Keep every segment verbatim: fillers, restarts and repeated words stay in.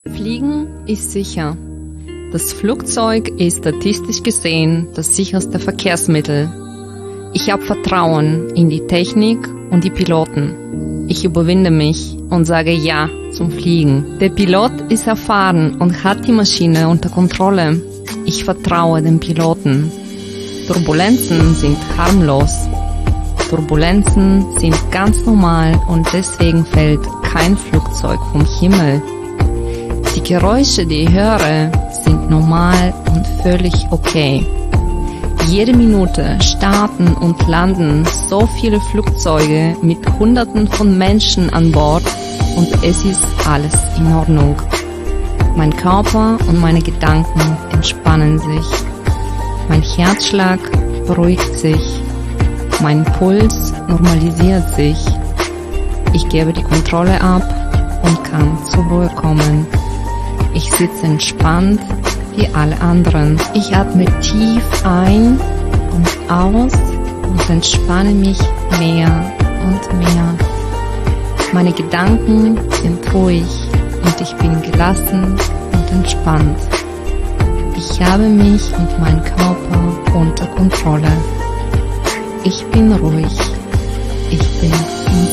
Fliegen ist sicher. Das Flugzeug ist statistisch gesehen das sicherste Verkehrsmittel. Ich habe Vertrauen in die Technik und die Piloten. Ich überwinde mich und sage Ja zum Fliegen. Der Pilot ist erfahren und hat die Maschine unter Kontrolle. Ich vertraue dem Piloten. Turbulenzen sind harmlos. Turbulenzen sind ganz normal und deswegen fällt kein Flugzeug vom Himmel. Die Geräusche, die ich höre, sind normal und völlig okay. Jede Minute starten und landen so viele Flugzeuge mit Hunderten von Menschen an Bord und es ist alles in Ordnung. Mein Körper und meine Gedanken entspannen sich. Mein Herzschlag beruhigt sich. Mein Puls normalisiert sich. Ich gebe die Kontrolle ab und kann zur Ruhe kommen. Ich sitze entspannt wie alle anderen. Ich atme tief ein und aus und entspanne mich mehr und mehr. Meine Gedanken sind ruhig und ich bin gelassen und entspannt. Ich habe mich und meinen Körper unter Kontrolle. Ich bin ruhig. Ich bin in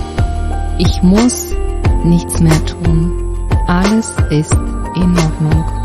Sicherheit. Ich muss nichts mehr tun. Alles ist in Ordnung.